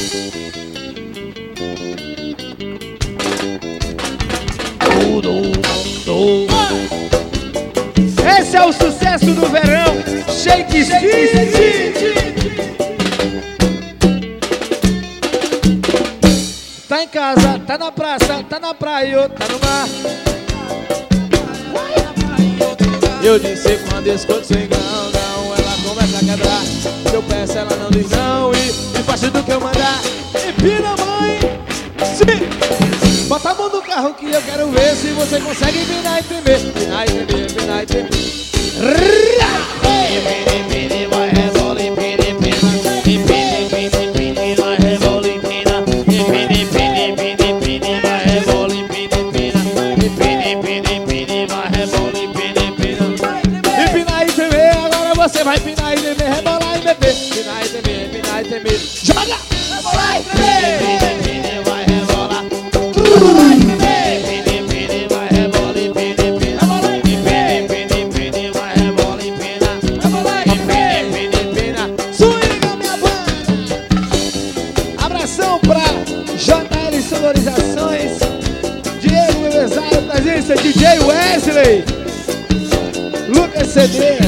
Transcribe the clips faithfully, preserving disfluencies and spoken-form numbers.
Esse é o sucesso do verão, Shake City. Tá em casa, tá na praça, tá na praia ou tá no mar. Eu disse quando escuto sem não, não, ela começa a quebrar. Se eu peço ela não diz não e, e faz tudo que eu mandar. Empina, mãe, sim. Bota a mão no carro que eu quero ver se você consegue empinar e tremer. Empinar e tremer, empinar e tremer. Empina, empina, vai rebola, empina, empina. Empina, empina, empina, vai rebola, empina. Empina, empina, empina, empina, vai rebola, empina, empina. Empina, empina, empina, vai rebola, empina, empina. Empinar e tremer, agora você vai empinar e tremer, rebolar e beber. Empinar e tremer, empinar e tremer. Joga! Rebolar e tremer. Empina, empina, vai rebolar. Abração pra J L Sonorizações, Diego Memesário, presença D J Wesley, Lucas C D.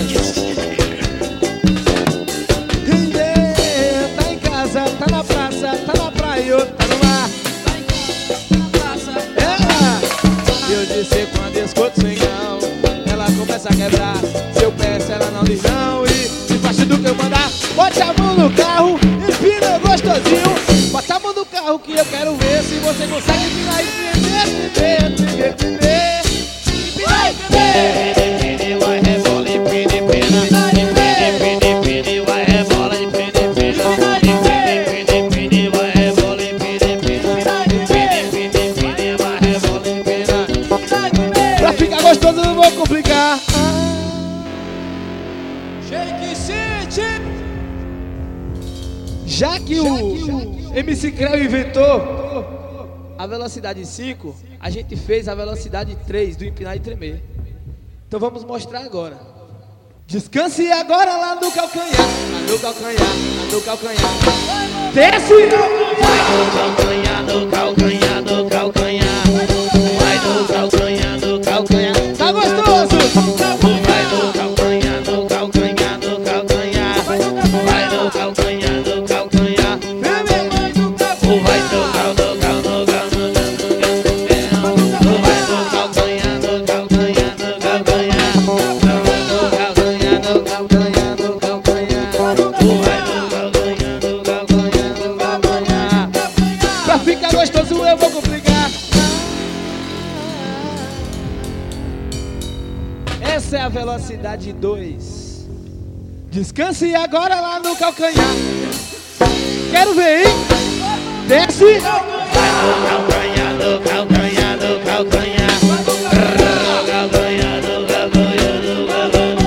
Tá em casa, tá na praça, tá na praia, tá no mar. Eu disse quando escuto sem não, ela começa a quebrar. Se eu peço ela não diz não e, e faz tudo que eu mandar. Bote a mão no carro, empina gostosinho. Bota a mão no carro que eu quero ver se você consegue empinar e tremer, tremer, tremer, tremer. Empinar e tremer. Vai rebola, empina, empina. Empina, empina, empina, vai rebola, empina, empina. Empina, empina, empina, vai rebola, empina, empina. Empina, empina, empina, vai rebola, empina. Pra ficar gostoso não vou complicar. Shake City. Já que o M C Creu inventou a velocidade cinco, a gente fez a velocidade três do empinar e tremer. Então vamos mostrar agora. Descanse agora lá no calcanhar, lá no calcanhar, lá no calcanhar. Desce! Vai no calcanhar, no calcanhar, no calcanhar. Vai no calcanhar, no calcanhar. Tá gostoso? Vai no calcanhar, no calcanhar, no calcanhar. Vai no calcanhar, no calcanhar. Vai no cal, no cal, no cal, no cal. Vai no calcanhar, no calcanhar, no calcanhar. No calcanhar, no calcanhar, no calcanhar. Vai no calcanhar, no calcanhar, no calcanhar. Pra ficar gostoso eu vou complicar. Essa é a velocidade dois. Descanse agora lá no calcanhar. Quero ver, hein? Desce. Vai no calcanhar, no calcanhar, no calcanhar. No calcanhar, no calcanhar, no calcanhar.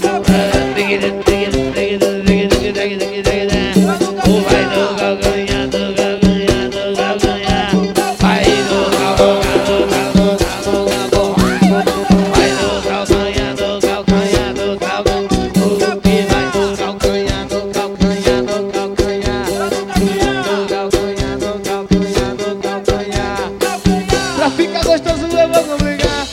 Vai no calcanhar, no calcanhar, no calcanhar. Vai no calcanhar, no calcanhar, no calcanhar. Vai no calcanhar, no calcanhar, no calcanhar. Vai no calcanhar, no calcanhar, no calcanhar. No calcanhar, no calcanhar, no calcanhar. Pra ficar gostoso eu vou complicar.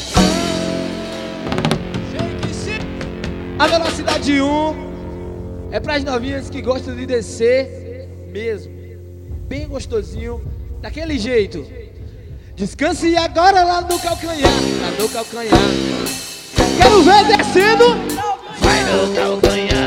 A velocidade um é pras novinhas que gostam de descer mesmo, bem gostosinho, daquele jeito. Descanse agora lá no calcanhar, lá no calcanhar. Quero ver descendo. Vai no calcanhar.